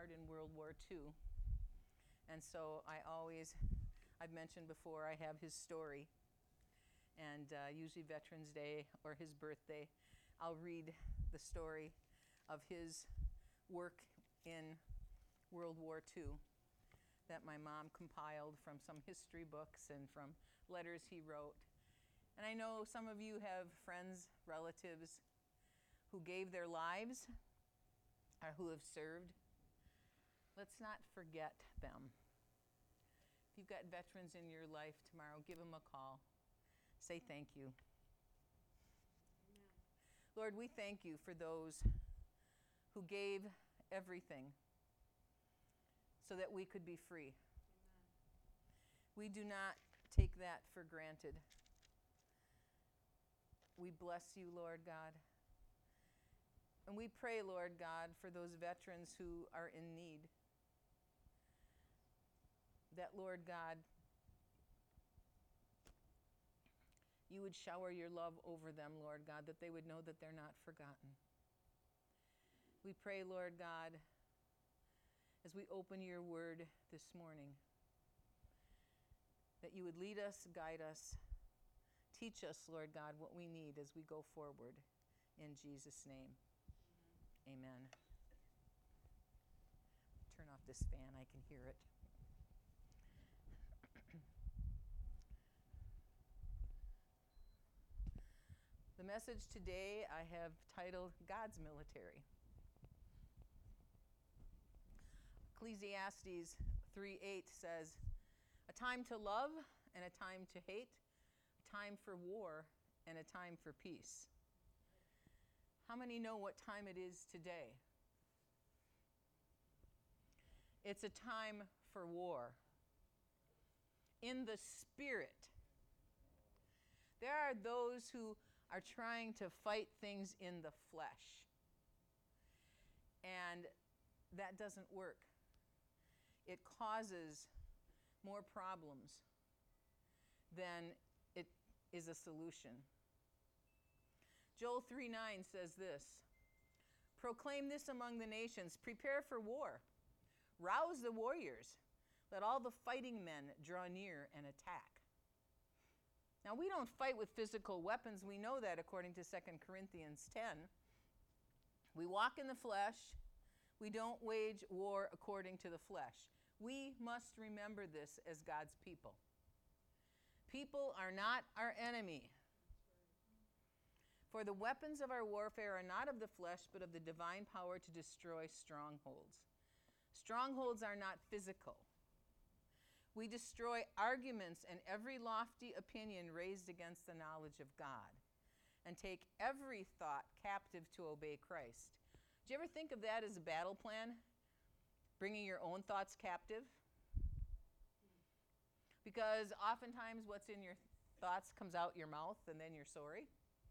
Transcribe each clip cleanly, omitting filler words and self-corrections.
part in World War II. And so I've mentioned before, I have his story. And usually Veterans Day or his birthday, I'll read the story of his work in World War II that my mom compiled from some history books and from letters he wrote. And I know some of you have friends, relatives who gave their lives or who have served. Let's not forget them. If you've got veterans in your life tomorrow, give them a call. Say thank you. Amen. Lord, we thank you for those who gave everything so that we could be free. Amen. We do not take that for granted. We bless you, Lord God. And we pray, Lord God, for those veterans who are in need. That, Lord God, you would shower your love over them, Lord God, that they would know that they're not forgotten. We pray, Lord God, as we open your word this morning, that you would lead us, guide us, teach us, Lord God, what we need as we go forward. In Jesus' name, amen. Turn off this fan, I can hear it. The message today I have titled God's Military. Ecclesiastes 3:8 says, a time to love and a time to hate, a time for war and a time for peace. How many know what time it is today? It's a time for war. In the spirit. There are those who are trying to fight things in the flesh. And that doesn't work. It causes more problems than it is a solution. Joel 3:9 says this, proclaim this among the nations, prepare for war, rouse the warriors, let all the fighting men draw near and attack. Now, we don't fight with physical weapons. We know that according to 2 Corinthians 10. We walk in the flesh. We don't wage war according to the flesh. We must remember this as God's people. People are not our enemy. For the weapons of our warfare are not of the flesh, but of the divine power to destroy strongholds. Strongholds are not physical. We destroy arguments and every lofty opinion raised against the knowledge of God, and take every thought captive to obey Christ. Do you ever think of that as a battle plan? Bringing your own thoughts captive? Because oftentimes what's in your thoughts comes out your mouth and then you're sorry.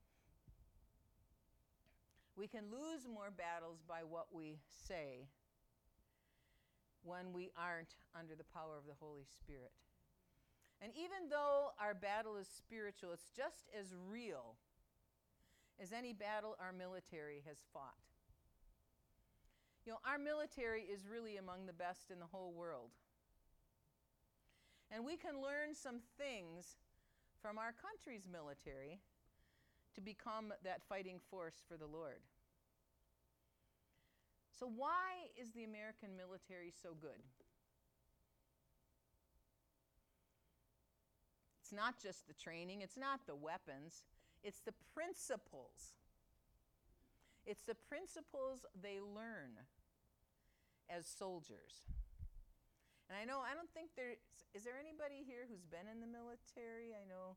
We can lose more battles by what we say when we aren't under the power of the Holy Spirit. And even though our battle is spiritual, it's just as real as any battle our military has fought. You know, our military is really among the best in the whole world. And we can learn some things from our country's military to become that fighting force for the Lord. So why is the American military so good? It's not just the training, it's not the weapons, it's the principles. It's the principles they learn as soldiers. And I don't think is there anybody here who's been in the military? I know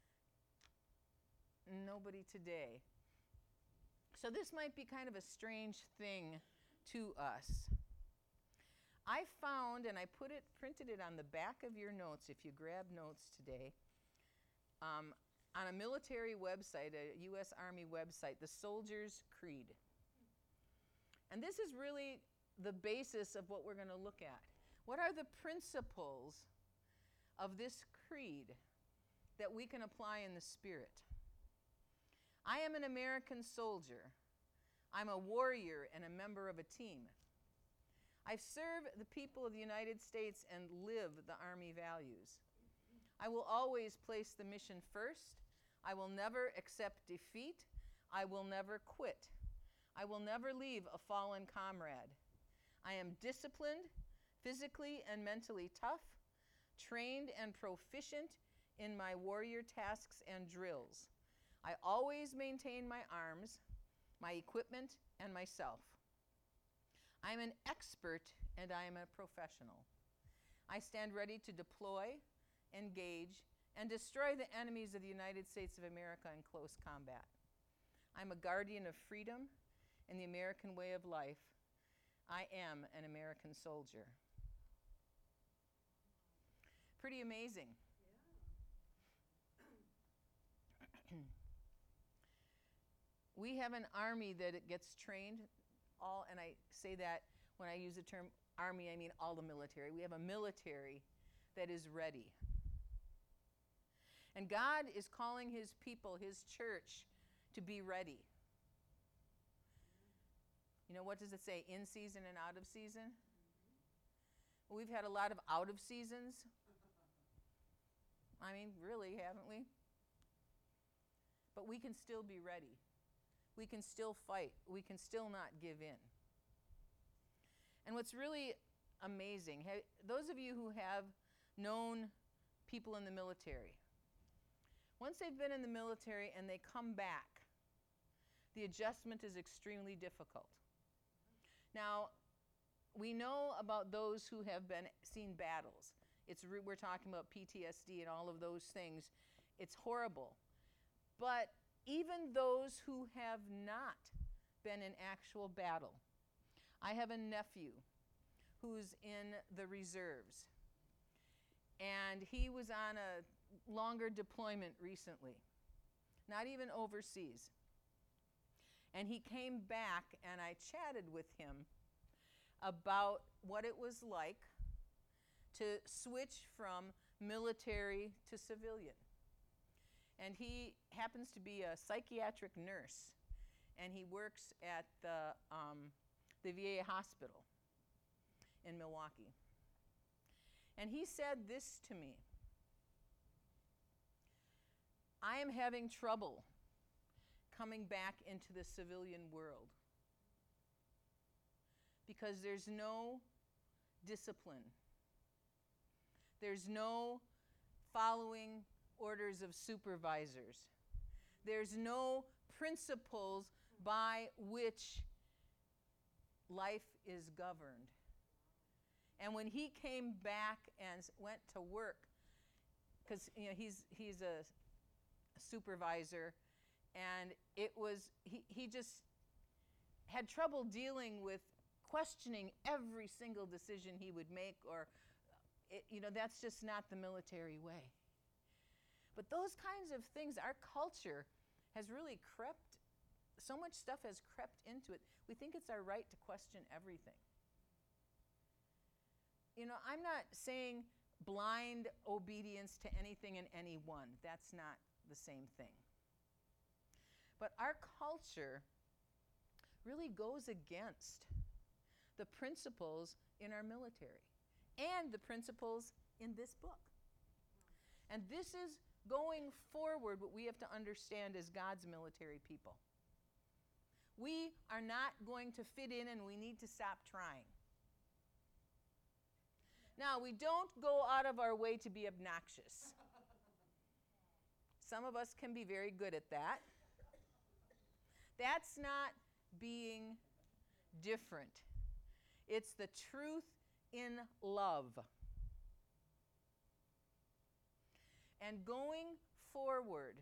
nobody today. So this might be kind of a strange thing to us. I found, and I printed it on the back of your notes if you grab notes today, on a military website, a U.S. Army website, the Soldier's Creed. And this is really the basis of what we're going to look at. What are the principles of this creed that we can apply in the Spirit? I am an American soldier. I'm a warrior and a member of a team. I serve the people of the United States and live the Army values. I will always place the mission first. I will never accept defeat. I will never quit. I will never leave a fallen comrade. I am disciplined, physically and mentally tough, trained and proficient in my warrior tasks and drills. I always maintain my arms, my equipment, and myself. I am an expert and I am a professional. I stand ready to deploy, engage, and destroy the enemies of the United States of America in close combat. I'm a guardian of freedom and the American way of life. I am an American soldier. Pretty amazing. We have an army that it gets trained, and I say that when I use the term army, I mean all the military. We have a military that is ready. And God is calling his people, his church, to be ready. You know, what does it say? In season and out of season? Well, we've had a lot of out of seasons. I mean, really, haven't we? But we can still be ready. We can still fight. We can still not give in. And what's really amazing, those of you who have known people in the military, once they've been in the military and they come back, the adjustment is extremely difficult. Now, we know about those who have seen battles. We're talking about PTSD and all of those things. It's horrible. But even those who have not been in actual battle, I have a nephew who's in the reserves. And he was on a longer deployment recently, not even overseas. And he came back and I chatted with him about what it was like to switch from military to civilian. And he happens to be a psychiatric nurse, and he works at the VA hospital in Milwaukee. And he said this to me: I am having trouble coming back into the civilian world because there's no discipline. There's no following orders of supervisors. There's no principles by which life is governed. And when he came back and went to work, because he's a supervisor, and he just had trouble dealing with questioning every single decision he would make, or that's just not the military way. But those kinds of things, our culture has really so much stuff has crept into it. We think it's our right to question everything. I'm not saying blind obedience to anything and anyone. That's not the same thing. But our culture really goes against the principles in our military and the principles in this book. And this is going forward what we have to understand as God's military people. We are not going to fit in, and we need to stop trying. Now, we don't go out of our way to be obnoxious. Some of us can be very good at that. That's not being different. It's the truth in love. And going forward,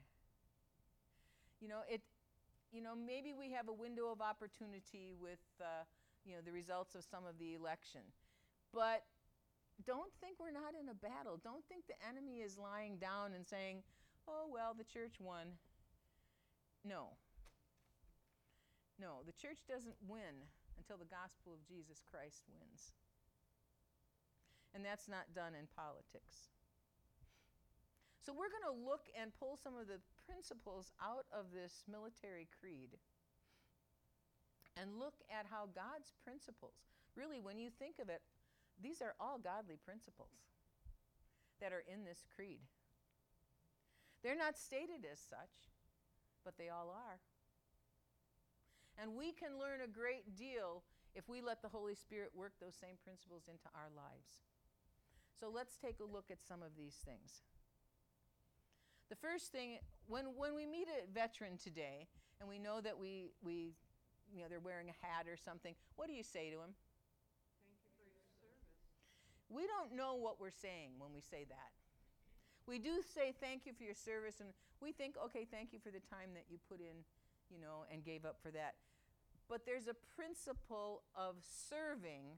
maybe we have a window of opportunity with, the results of some of the election. But don't think we're not in a battle. Don't think the enemy is lying down and saying, oh, well, the church won. No. No, the church doesn't win until the gospel of Jesus Christ wins. And that's not done in politics. So we're going to look and pull some of the principles out of this military creed and look at how God's principles, Really, when you think of it, these are all godly principles that are in this creed. They're not stated as such, but they all are. And we can learn a great deal if we let the Holy Spirit work those same principles into our lives. So let's take a look at some of these things. The first thing, when we meet a veteran today, and we know that they're wearing a hat or something, what do you say to him? Thank you for your service. We don't know what we're saying when we say that. We do say thank you for your service, and we think, okay, thank you for the time that you put in, and gave up for that. But there's a principle of serving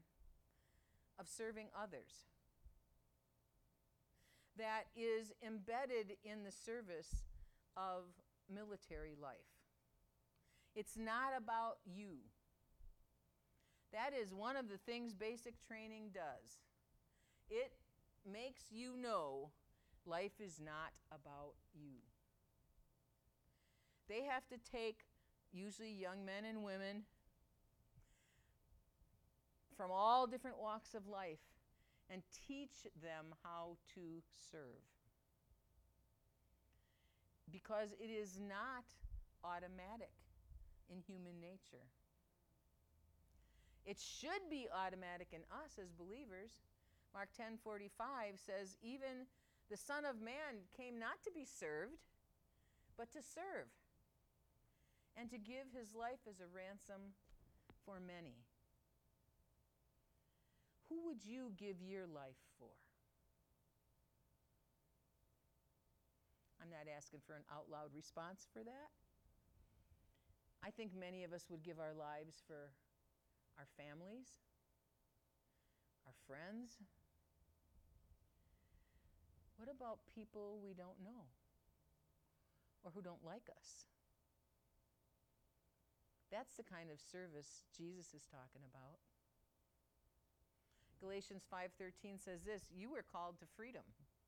others that is embedded in the service of military life. It's not about you. That is one of the things basic training does. It makes you know life is not about you. They have to take, usually young men and women, from all different walks of life and teach them how to serve. Because it is not automatic in human nature. It should be automatic in us as believers. Mark 10:45 says, even the Son of Man came not to be served, but to serve, and to give his life as a ransom for many. Who would you give your life for? I'm not asking for an out loud response for that. I think many of us would give our lives for our families, our friends. What about people we don't know or who don't like us? That's the kind of service Jesus is talking about. Galatians 5:13 says this, you were called to freedom.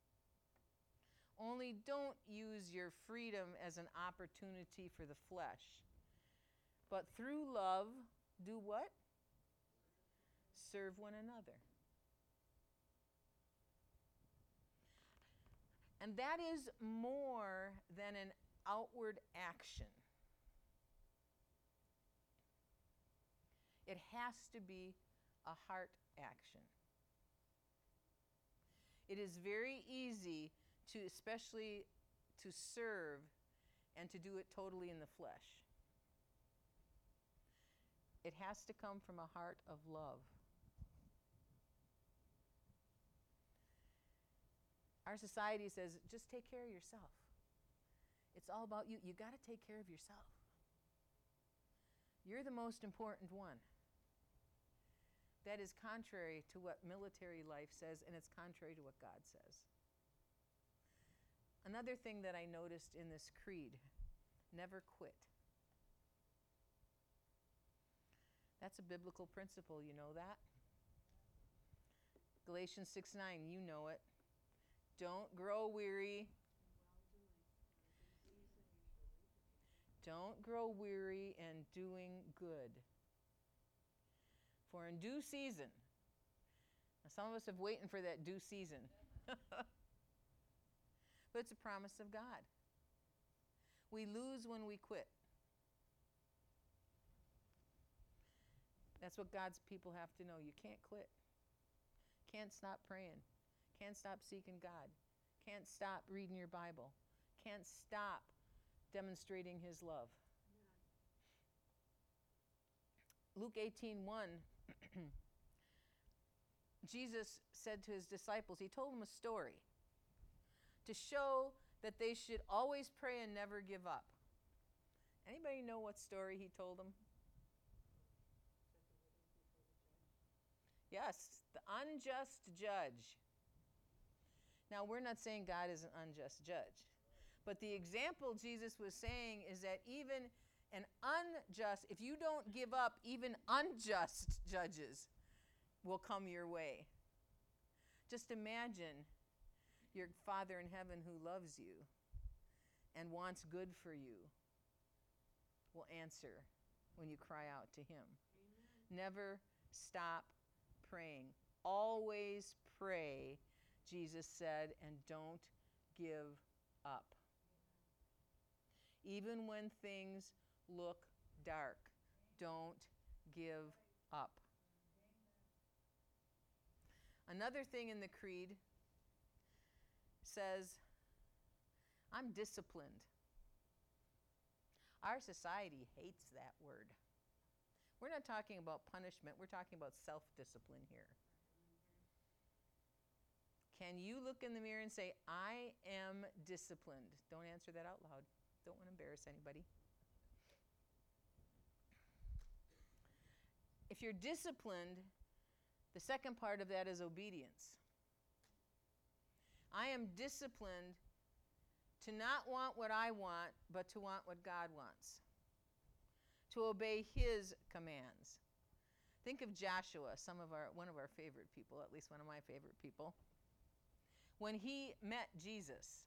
Only don't use your freedom as an opportunity for the flesh, but through love, do what? Serve one another. And that is more than an outward action. It has to be a heart action. It is very easy to, especially to serve and to do it totally in the flesh. It has to come from a heart of love. Our society says, just take care of yourself. It's all about you. You got to take care of yourself. You're the most important one. That is contrary to what military life says, and it's contrary to what God says. Another thing that I noticed in this creed, never quit. That's a biblical principle, you know that? Galatians 6:9, you know it. Don't grow weary. Don't grow weary in doing good. For in due season, now some of us have waiting for that due season. But it's a promise of God. We lose when we quit. That's what God's people have to know. You can't quit. Can't stop praying. Can't stop seeking God. Can't stop reading your Bible. Can't stop demonstrating his love. Luke 18:1, Jesus said to his disciples, he told them a story to show that they should always pray and never give up. Anybody know what story he told them? Yes, the unjust judge. Now, we're not saying God is an unjust judge. But the example Jesus was saying is that even an unjust, if you don't give up, even unjust judges will come your way. Just imagine your Father in heaven who loves you and wants good for you will answer when you cry out to him. Amen. Never stop praying. Always pray, Jesus said, and don't give up. Even when things look dark, don't give up. Another thing in the creed says, I'm disciplined. Our society hates that word. We're not talking about punishment, we're talking about self-discipline here. Can you look in the mirror and say, I am disciplined? Don't answer that out loud. Don't want to embarrass anybody. If you're disciplined, the second part of that is obedience. I am disciplined to not want what I want, but to want what God wants. To obey His commands. Think of Joshua, one of our favorite people, at least one of my favorite people. When he met Jesus.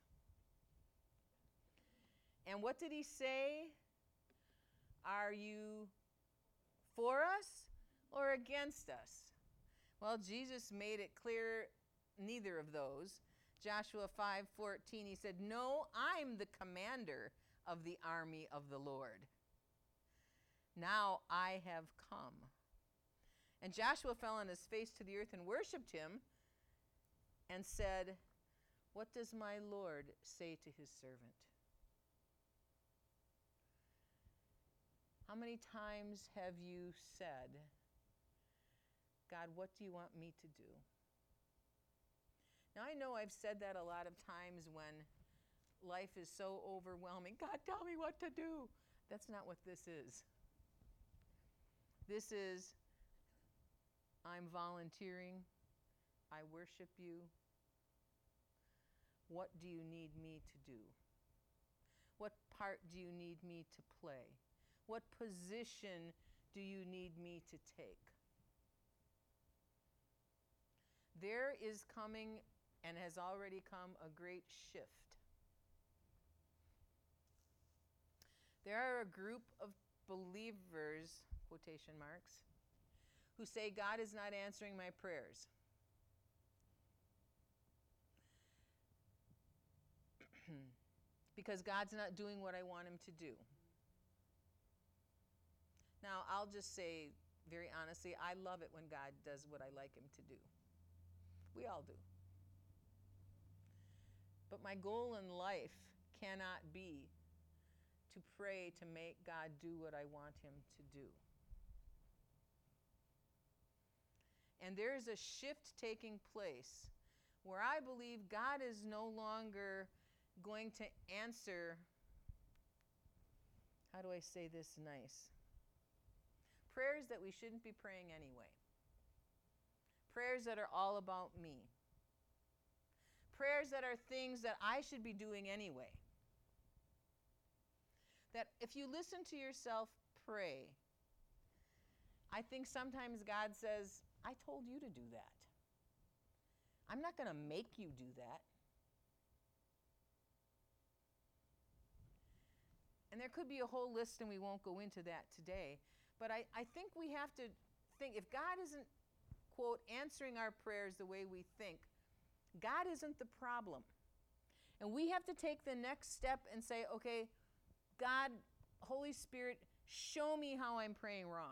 And what did he say? Are you for us or against us? Well, Jesus made it clear neither of those. Joshua 5:14, he said, no, I'm the commander of the army of the Lord. Now I have come. And Joshua fell on his face to the earth and worshiped him and said, what does my Lord say to his servant? How many times have you said, God, what do you want me to do? Now, I know I've said that a lot of times when life is so overwhelming. God, tell me what to do. That's not what this is. This is, I'm volunteering. I worship you. What do you need me to do? What part do you need me to play? What position do you need me to take? There is coming and has already come a great shift. There are a group of believers, quotation marks, who say God is not answering my prayers. Because God's not doing what I want him to do. Now, I'll just say very honestly, I love it when God does what I like him to do. We all do. But my goal in life cannot be to pray to make God do what I want him to do. And there is a shift taking place where I believe God is no longer going to answer, how do I say this nice? Prayers that we shouldn't be praying anyway. Prayers that are all about me. Prayers that are things that I should be doing anyway. That if you listen to yourself pray, I think sometimes God says, I told you to do that. I'm not going to make you do that. And there could be a whole list, and we won't go into that today. But I think we have to think, if God isn't, quote, answering our prayers the way we think, God isn't the problem. And we have to take the next step and say, okay, God, Holy Spirit, show me how I'm praying wrong.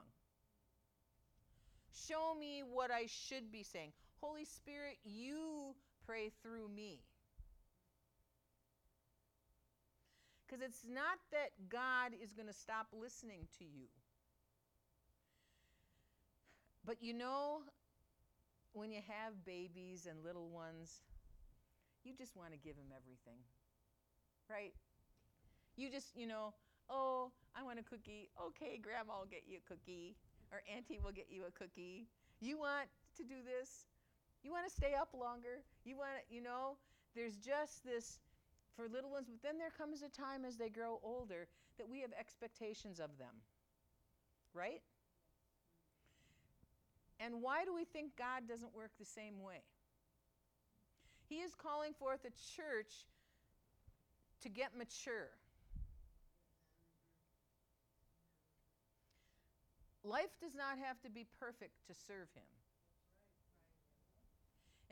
Show me what I should be saying. Holy Spirit, you pray through me. Because it's not that God is going to stop listening to you. But you know, when you have babies and little ones, you just want to give them everything, right? You just, oh, I want a cookie. Okay, Grandma will get you a cookie. Or Auntie will get you a cookie. You want to do this? You want to stay up longer? You want to, there's just this for little ones. But then there comes a time as they grow older that we have expectations of them, right? And why do we think God doesn't work the same way? He is calling forth a church to get mature. Life does not have to be perfect to serve him.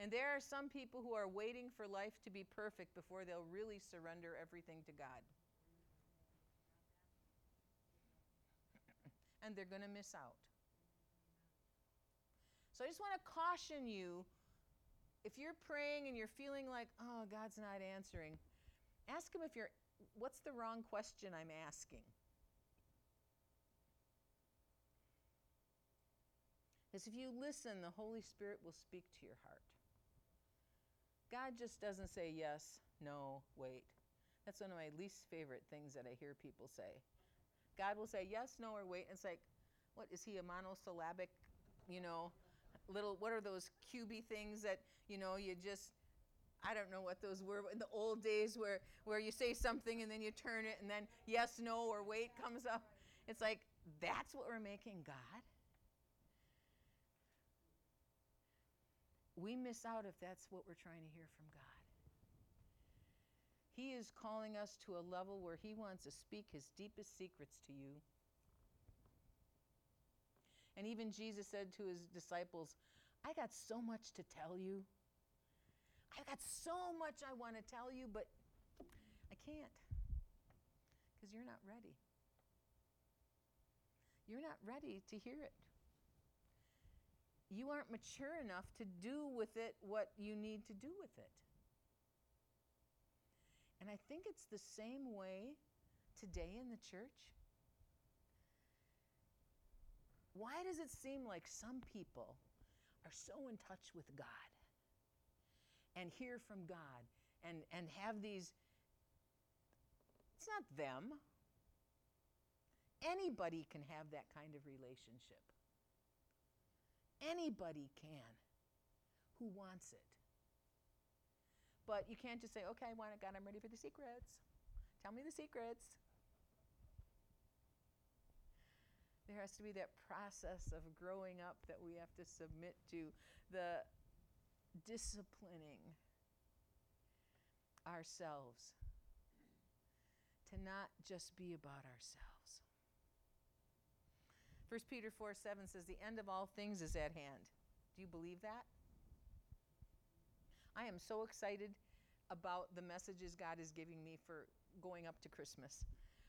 And there are some people who are waiting for life to be perfect before they'll really surrender everything to God. And they're going to miss out. So I just want to caution you, if you're praying and you're feeling like, oh, God's not answering, ask him what's the wrong question I'm asking? Because if you listen, the Holy Spirit will speak to your heart. God just doesn't say yes, no, wait. That's one of my least favorite things that I hear people say. God will say yes, no, or wait. And it's like, what, is he a monosyllabic, what are those QB things that, you just, I don't know what those were in the old days where you say something and then you turn it and then yes, no, or wait comes up. It's like, that's what we're making God? We miss out if that's what we're trying to hear from God. He is calling us to a level where he wants to speak his deepest secrets to you. And even Jesus said to his disciples, I got so much to tell you. I got so much I want to tell you, but I can't because you're not ready. You're not ready to hear it. You aren't mature enough to do with it what you need to do with it. And I think it's the same way today in the church. Why does it seem like some people are so in touch with God and hear from God and have these, it's not them. Anybody can have that kind of relationship. Anybody can who wants it. But you can't just say, okay, I want it, God, I'm ready for the secrets. Tell me the secrets. There has to be that process of growing up that we have to submit to, the disciplining ourselves to not just be about ourselves. 1 Peter 4:7 says, the end of all things is at hand. Do you believe that? I am so excited about the messages God is giving me for going up to Christmas.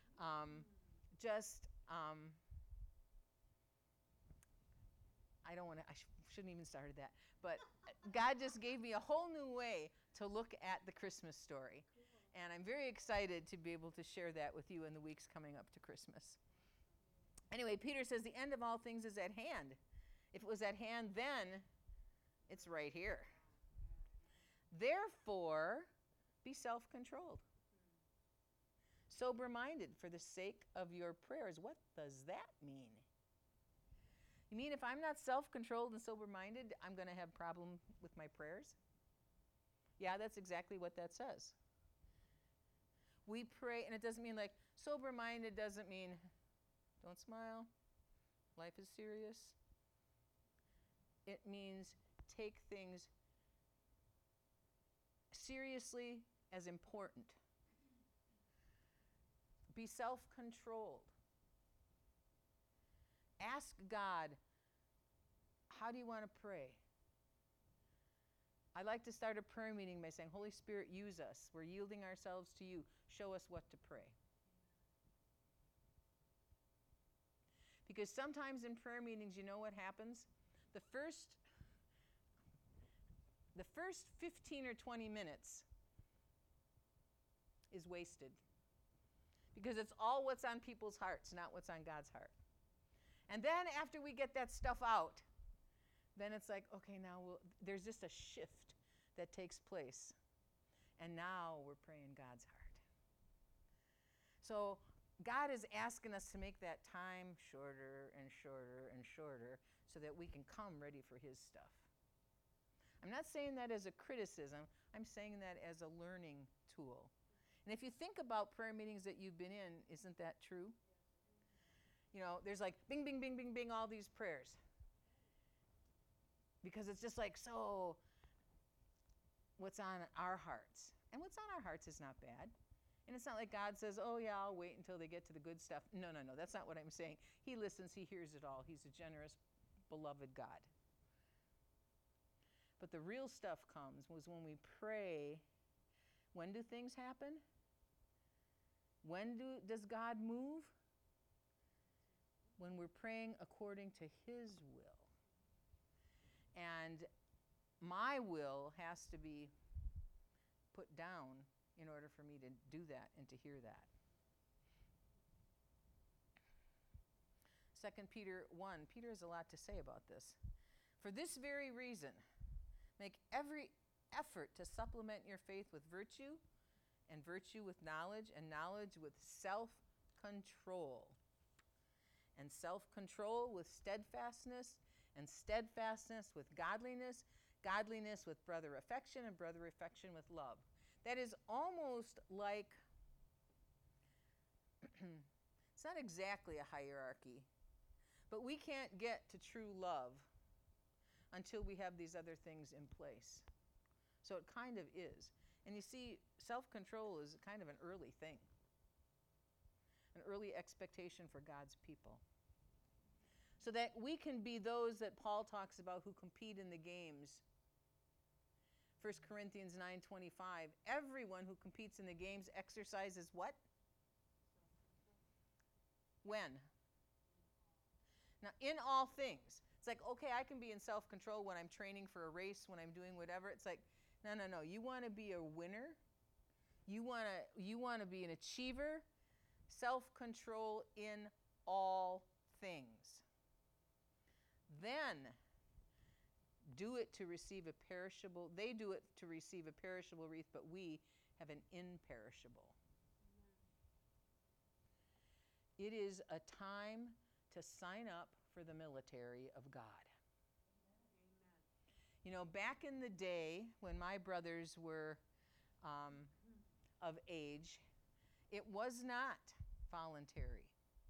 I shouldn't even started that. But God just gave me a whole new way to look at the Christmas story. And I'm very excited to be able to share that with you in the weeks coming up to Christmas. Anyway, Peter says the end of all things is at hand. If it was at hand then, it's right here. Therefore, be self-controlled. Sober-minded for the sake of your prayers. What does that mean? You mean if I'm not self-controlled and sober-minded, I'm going to have problem with my prayers? Yeah, that's exactly what that says. We pray, and it doesn't mean like sober-minded doesn't mean don't smile, life is serious. It means take things seriously as important. Be self-controlled. Ask God, how do you want to pray? I like to start a prayer meeting by saying, Holy Spirit, use us. We're yielding ourselves to you. Show us what to pray. Because sometimes in prayer meetings, you know what happens? The first 15 or 20 minutes is wasted. Because it's all what's on people's hearts, not what's on God's heart. And then after we get that stuff out, then it's like, okay, now there's just a shift that takes place. And now we're praying God's heart. So God is asking us to make that time shorter and shorter and shorter so that we can come ready for his stuff. I'm not saying that as a criticism. I'm saying that as a learning tool. And if you think about prayer meetings that you've been in, isn't that true? You know, there's like bing, bing, bing, bing, bing, all these prayers. Because it's just like, so what's on our hearts? And what's on our hearts is not bad. And it's not like God says, oh yeah, I'll wait until they get to the good stuff. No, that's not what I'm saying. He listens, he hears it all. He's a generous, beloved God. But the real stuff comes was when we pray. When do things happen? When does God move? When we're praying according to His will. And my will has to be put down in order for me to do that and to hear that. 2 Peter 1, Peter has a lot to say about this. For this very reason, make every effort to supplement your faith with virtue, and virtue with knowledge, and knowledge with self-control, and self-control with steadfastness, and steadfastness with godliness, godliness with brother affection, and brother affection with love. That is almost like, it's not exactly a hierarchy, but we can't get to true love until we have these other things in place. So it kind of is. And you see, self-control is kind of an early thing, an early expectation for God's people. So that we can be those that Paul talks about who compete in the games. 1 Corinthians 9:25, everyone who competes in the games exercises what? When? Now, in all things. It's like, okay, I can be in self-control when I'm training for a race, when I'm doing whatever. It's like, no. You want to be a winner. You want to be an achiever. Self-control in all things. Then do it to receive a perishable. They do it to receive a perishable wreath, but we have an imperishable. It is a time to sign up for the military of God. You know, back in the day when my brothers were of age, it was not voluntary.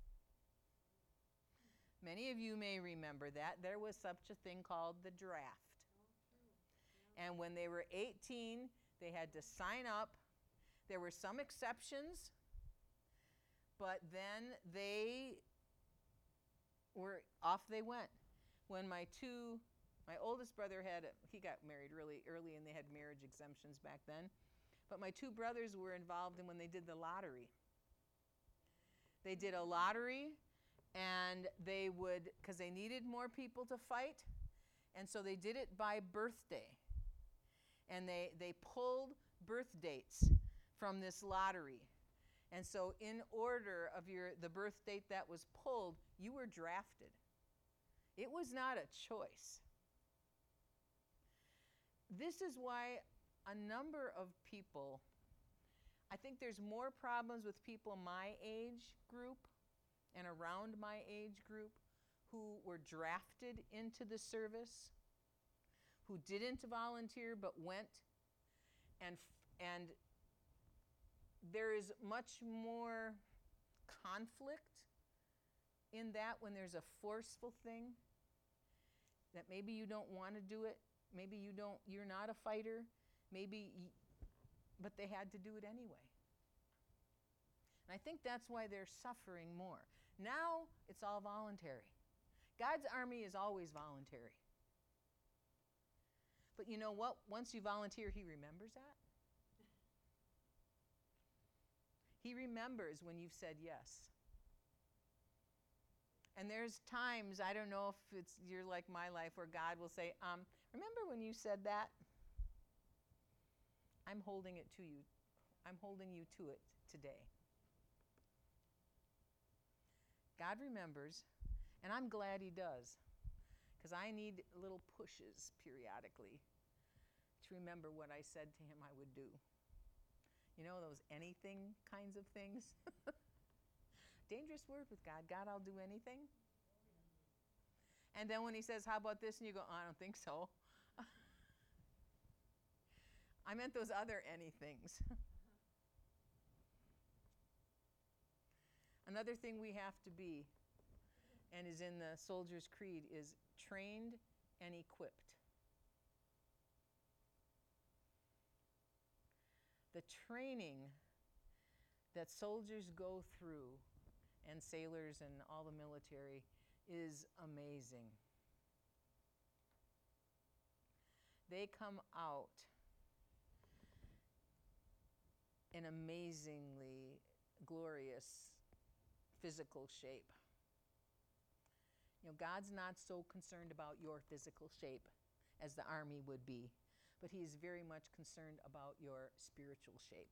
Many of you may remember that. There was such a thing called the draft. And when they were 18, they had to sign up. There were some exceptions, but then off they went. When my oldest brother he got married really early, and they had marriage exemptions back then. But my two brothers were involved in when they did the lottery. They did a lottery, and they would, because they needed more people to fight, and so they did it by birthday. And they pulled birth dates from this lottery. And so in order of the birth date that was pulled, you were drafted. It was not a choice. This is why a number of people, I think there's more problems with people my age group and around my age group who were drafted into the service, who didn't volunteer but went, and there is much more conflict in that when there's a forceful thing that maybe you don't want to do it, maybe you're not a fighter, but they had to do it anyway. And I think that's why they're suffering more. Now it's all voluntary. God's army is always voluntary. But you know what? Once you volunteer, He remembers that. He remembers when you've said yes. And there's times, I don't know if you're like my life, where God will say, remember when you said that? I'm holding it to you. I'm holding you to it today. God remembers, and I'm glad He does, because I need little pushes periodically to remember what I said to Him I would do. You know, those anything kinds of things. Dangerous word with God. God, I'll do anything. And then when He says, how about this? And you go, I don't think so. I meant those other anythings. Another thing we have to be, and is in the Soldier's Creed, is trained and equipped. The training that soldiers go through, and sailors and all the military, is amazing. they come out in amazingly glorious physical shape. You know, God's not so concerned about your physical shape as the army would be, but he is very much concerned about your spiritual shape.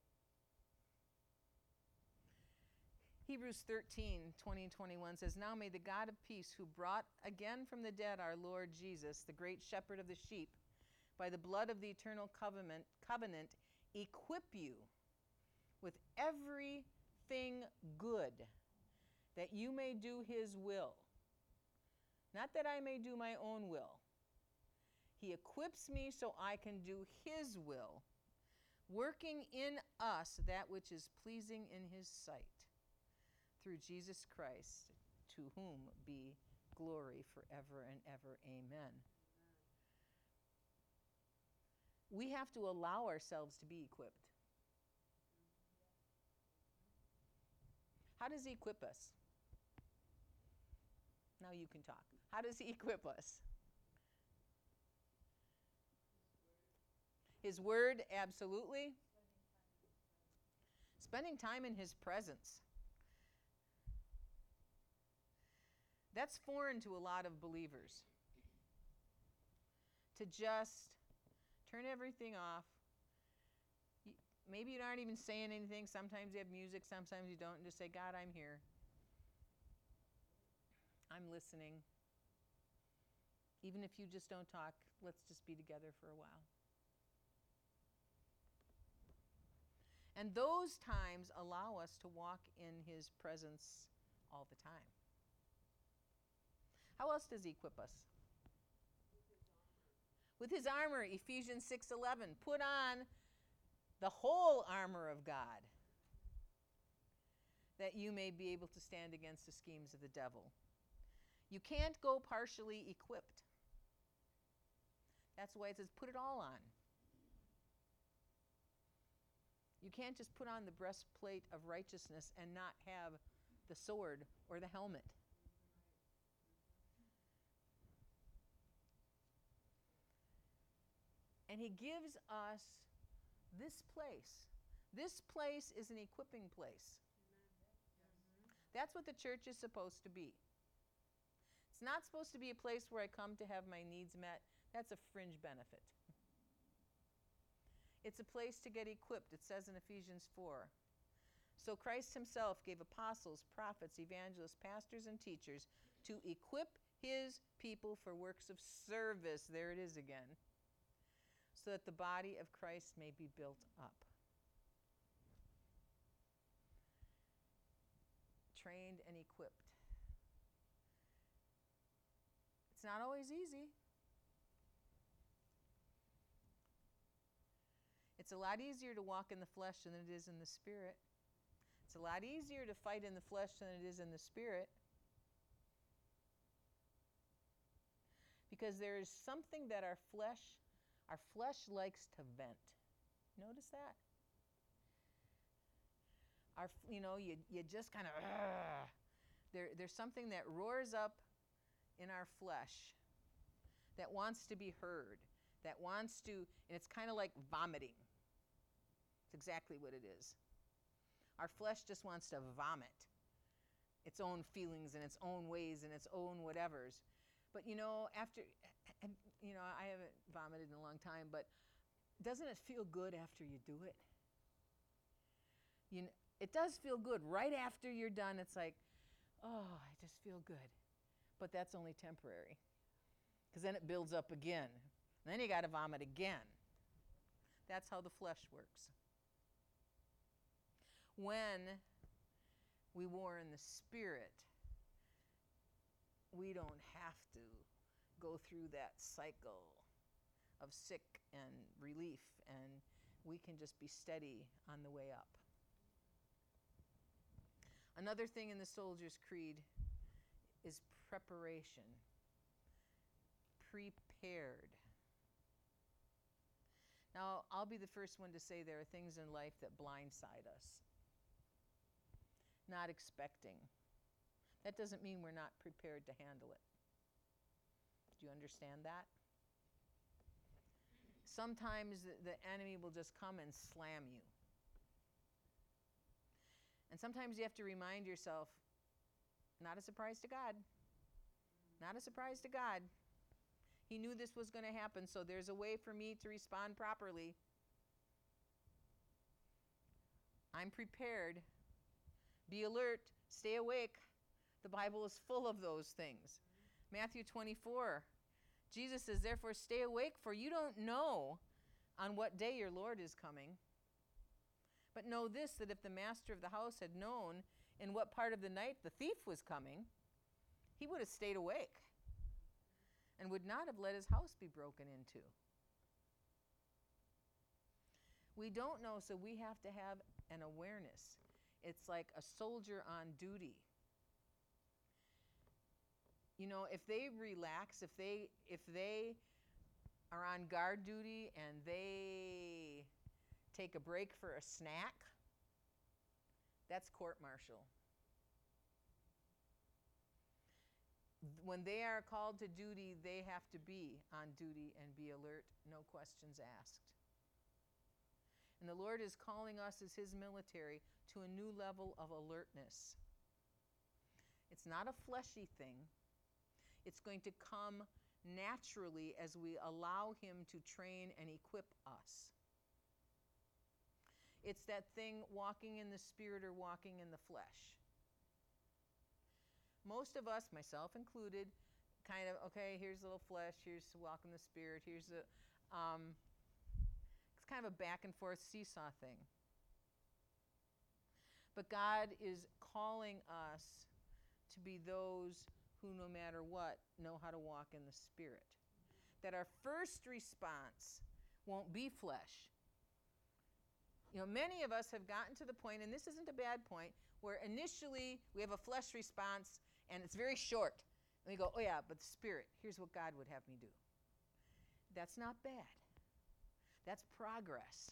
Hebrews 13, 20 and 21 says, Now may the God of peace, who brought again from the dead our Lord Jesus, the great shepherd of the sheep, by the blood of the eternal covenant, equip you with everything good, that you may do his will. Not that I may do my own will. He equips me so I can do his will, working in us that which is pleasing in his sight. Through Jesus Christ, to whom be glory forever and ever. Amen. We have to allow ourselves to be equipped. How does he equip us? Now you can talk. How does he equip us? His word, absolutely. Spending time in his presence. That's foreign to a lot of believers. To just turn everything off. Maybe you aren't even saying anything. Sometimes you have music, sometimes you don't. And just say, God, I'm here. I'm listening. Even if you just don't talk, let's just be together for a while. And those times allow us to walk in his presence all the time. How else does he equip us? With his armor, Ephesians 6:11. Put on the whole armor of God, that you may be able to stand against the schemes of the devil. You can't go partially equipped. That's why it says put it all on. You can't just put on the breastplate of righteousness and not have the sword or the helmet. And he gives us this place. This place is an equipping place. That's what the church is supposed to be. It's not supposed to be a place where I come to have my needs met. That's a fringe benefit. It's a place to get equipped. It says in Ephesians 4. So Christ himself gave apostles, prophets, evangelists, pastors, and teachers to equip his people for works of service. There it is again. So that the body of Christ may be built up. Trained and equipped. It's not always easy. It's a lot easier to walk in the flesh than it is in the spirit. It's a lot easier to fight in the flesh than it is in the spirit. Because there is something that our flesh likes to vent. Notice that? You just kind of, there's something that roars up in our flesh that wants to be heard, that wants to, and it's kind of like vomiting. It's exactly what it is. Our flesh just wants to vomit its own feelings and its own ways and its own whatevers. But I haven't vomited in a long time, but doesn't it feel good after you do it? It does feel good. Right after you're done, it's like, oh, I just feel good. But that's only temporary. Because then it builds up again. And then you got to vomit again. That's how the flesh works. When we war in the spirit, we don't have to go through that cycle of sick and relief, and we can just be steady on the way up. Another thing in the Soldier's Creed is preparation. Prepared. Now, I'll be the first one to say there are things in life that blindside us. Not expecting. That doesn't mean we're not prepared to handle it. Do you understand that? sometimes the enemy will just come and slam you. And sometimes you have to remind yourself, not a surprise to God. Not a surprise to God. He knew this was going to happen, so there's a way for me to respond properly. I'm prepared. Be alert. Stay awake. The Bible is full of those things. Matthew 24, Jesus says, therefore stay awake, for you don't know on what day your Lord is coming. But know this, that if the master of the house had known in what part of the night the thief was coming, he would have stayed awake and would not have let his house be broken into. We don't know, so we have to have an awareness. It's like a soldier on duty. You know, if they relax, if they are on guard duty and they take a break for a snack, that's court-martial. When they are called to duty, they have to be on duty and be alert, no questions asked. And the Lord is calling us as his military to a new level of alertness. It's not a fleshy thing. It's going to come naturally as we allow him to train and equip us. It's that thing, walking in the Spirit or walking in the flesh. Most of us, myself included, kind of, okay, here's a little flesh, here's to walk in the Spirit, here's a, it's kind of a back and forth seesaw thing. But God is calling us to be those who, no matter what, know how to walk in the Spirit. That our first response won't be flesh. You know, many of us have gotten to the point, and this isn't a bad point, where initially we have a flesh response and it's very short. And we go, oh yeah, but the Spirit, here's what God would have me do. That's not bad. That's progress.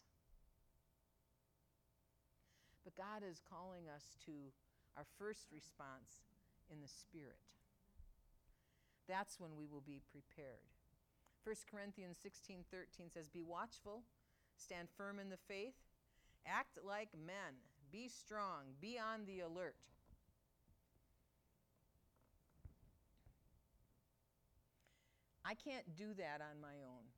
But God is calling us to our first response in the Spirit. That's when we will be prepared. 1 Corinthians 16:13 says, be watchful, stand firm in the faith, act like men, be strong, be on the alert. I can't do that on my own.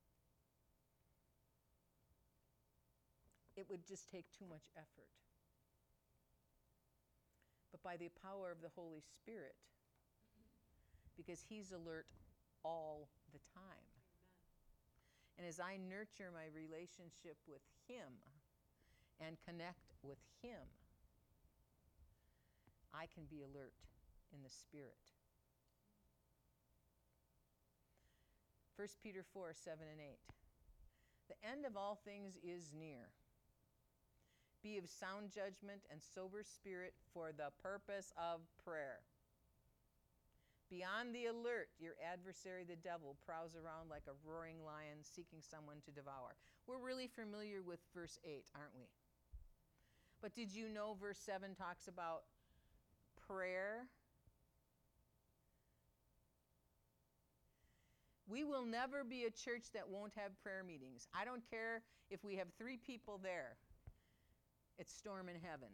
It would just take too much effort. But by the power of the Holy Spirit, because he's alert all the time. Amen. And as I nurture my relationship with him and connect with him, I can be alert in the Spirit. 1 Peter 4:7 and 8. The end of all things is near. Be of sound judgment and sober spirit for the purpose of prayer. Be on the alert. Your adversary, the devil, prowls around like a roaring lion seeking someone to devour. We're really familiar with verse 8, aren't we? But did you know verse 7 talks about prayer? We will never be a church that won't have prayer meetings. I don't care if we have 3 people there. It's storm in heaven.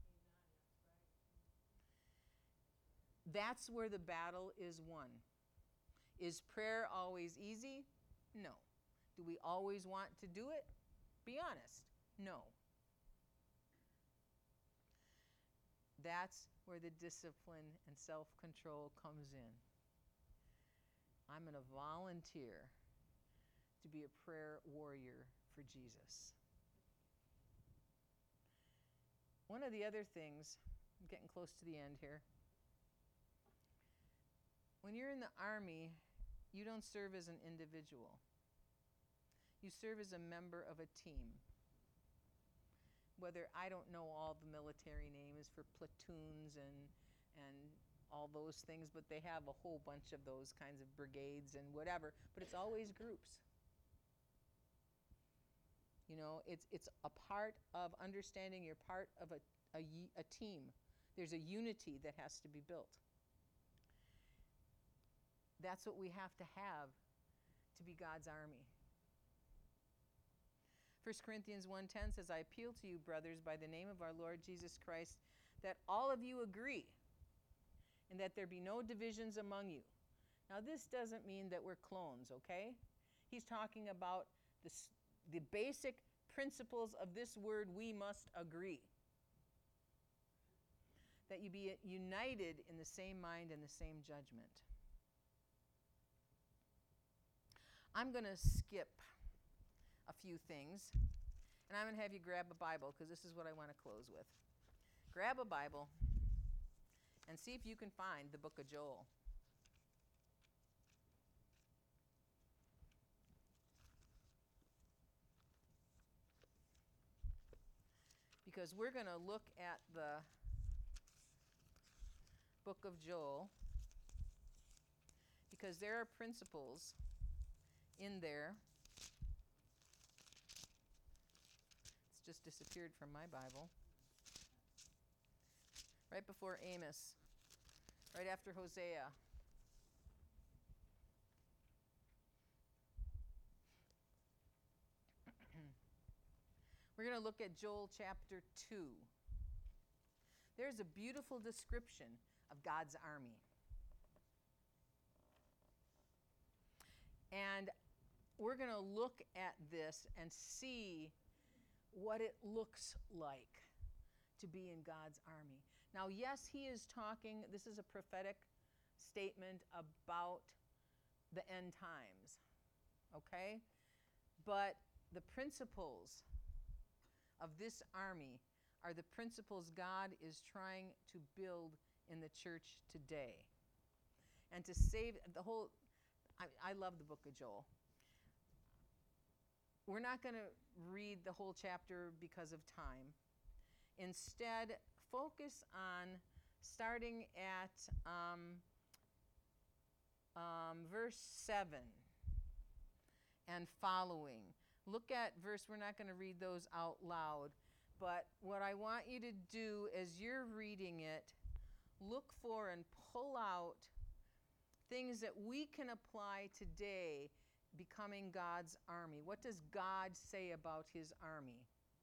That's where the battle is won. Is prayer always easy? No. Do we always want to do it? Be honest. No. That's where the discipline and self-control comes in. I'm going to volunteer to be a prayer warrior for Jesus. One of the other things, I'm getting close to the end here. When you're in the Army, you don't serve as an individual. You serve as a member of a team. Whether, I don't know all the military names for platoons and all those things, but they have a whole bunch of those kinds of brigades and whatever, but it's always groups. You know, it's a part of understanding you're part of a team. There's a unity that has to be built. That's what we have to be God's army. 1 Corinthians 1:10 says, I appeal to you, brothers, by the name of our Lord Jesus Christ, that all of you agree, and that there be no divisions among you. Now, this doesn't mean that we're clones, okay? He's talking about the basic principles of this word, we must agree. That you be united in the same mind and the same judgment. I'm going to skip a few things, and I'm going to have you grab a Bible, because this is what I want to close with. Grab a Bible and see if you can find the book of Joel. Because we're going to look at the book of Joel, because there are principles in there. It's just disappeared from my Bible. Right before Amos, right after Hosea. We're going to look at Joel chapter 2. There's a beautiful description of God's army. And we're going to look at this and see what it looks like to be in God's army. Now, yes, he is talking, this is a prophetic statement about the end times, okay? But the principles of this army are the principles God is trying to build in the church today. And to save the whole, I love the book of Joel. We're not going to read the whole chapter because of time. Instead, focus on starting at verse 7 and following. Look at verse, we're not going to read those out loud, but what I want you to do as you're reading it, look for and pull out things that we can apply today, becoming God's army. What does God say about his army?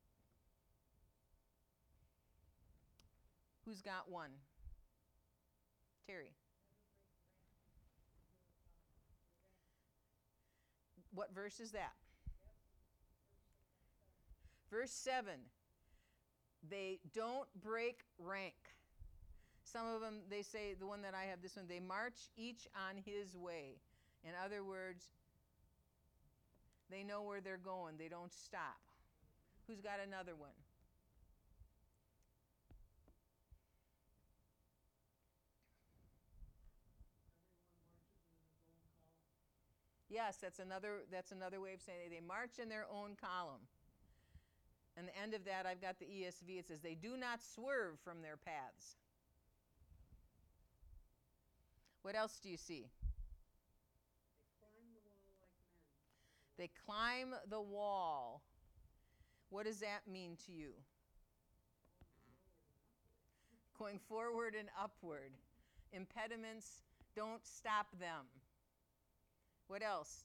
Who's got one? Terry. What verse is that? Verse 7. They don't break rank. Some of them, they say, the one that I have, this one, they march each on his way. In other words, they know where they're going. They don't stop. Who's got another one? Yes, that's another way of saying it. They march in their own column. And the end of that, I've got the ESV. It says, they do not swerve from their paths. What else do you see? They climb the wall. What does that mean to you? Going forward and upward. Impediments, don't stop them. What else?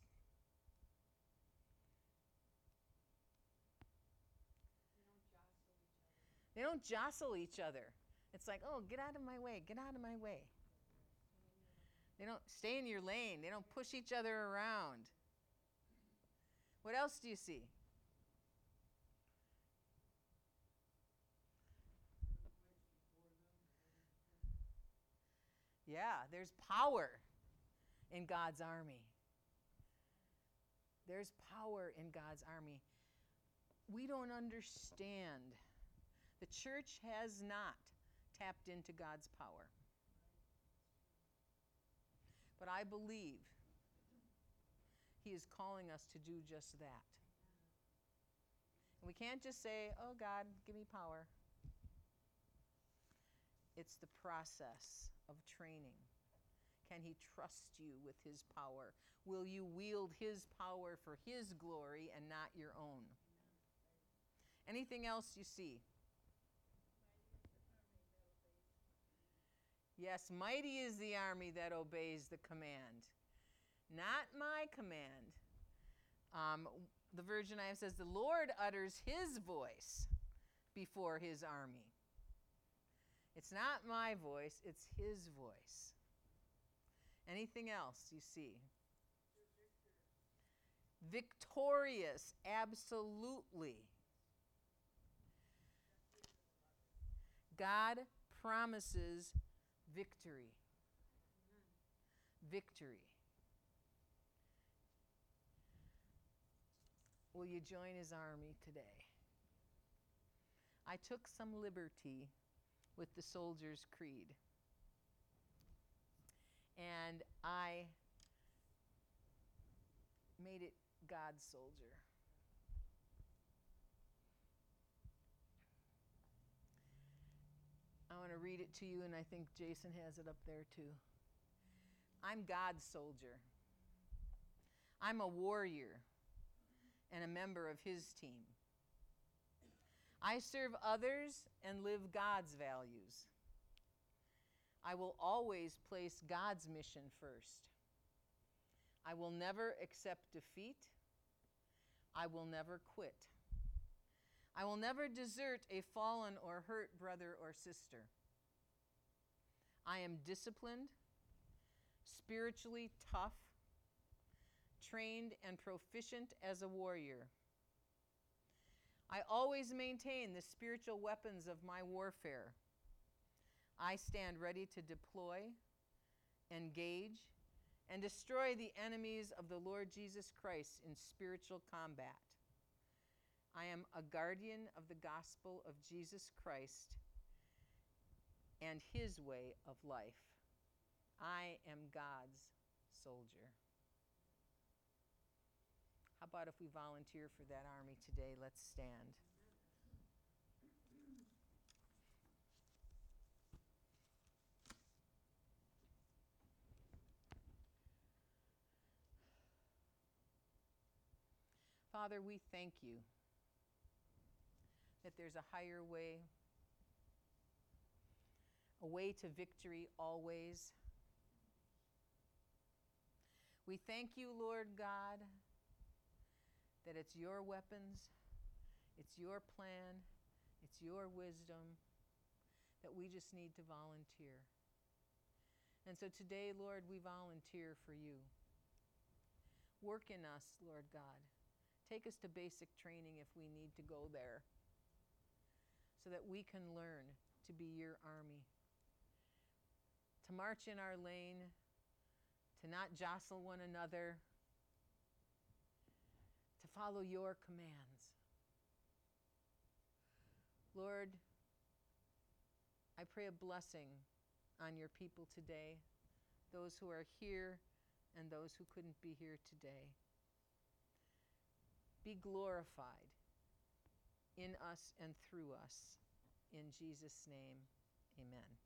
They don't jostle each other. It's like, oh, get out of my way, get out of my way. They don't stay in your lane. They don't push each other around. What else do you see? Yeah, there's power in God's army. There's power in God's army. We don't understand. The church has not tapped into God's power. But I believe he is calling us to do just that. And we can't just say, oh God, give me power. It's the process of training. Can he trust you with his power? Will you wield his power for his glory and not your own? Anything else you see? Yes, mighty is the army that obeys the command. Not my command. The version I have says, the Lord utters his voice before his army. It's not my voice, it's his voice. Anything else you see? Victorious, absolutely. God promises victory. Victory. Will you join his army today? I took some liberty with the Soldier's Creed. And I made it God's soldier. I want to read it to you, and I think Jason has it up there too. I'm God's soldier. I'm a warrior and a member of his team. I serve others and live God's values. I will always place God's mission first. I will never accept defeat. I will never quit. I will never desert a fallen or hurt brother or sister. I am disciplined, spiritually tough, trained and proficient as a warrior. I always maintain the spiritual weapons of my warfare. I stand ready to deploy, engage, and destroy the enemies of the Lord Jesus Christ in spiritual combat. I am a guardian of the gospel of Jesus Christ and his way of life. I am God's soldier. How about if we volunteer for that army today? Let's stand. Father, we thank you that there's a higher way, a way to victory always. We thank you, Lord God, that it's your weapons, it's your plan, it's your wisdom, that we just need to volunteer. And so today, Lord, we volunteer for you. Work in us, Lord God. Take us to basic training if we need to go there, so that we can learn to be your army, to march in our lane, to not jostle one another, to follow your commands. Lord, I pray a blessing on your people today, those who are here and those who couldn't be here today. Be glorified in us and through us. In Jesus' name, amen.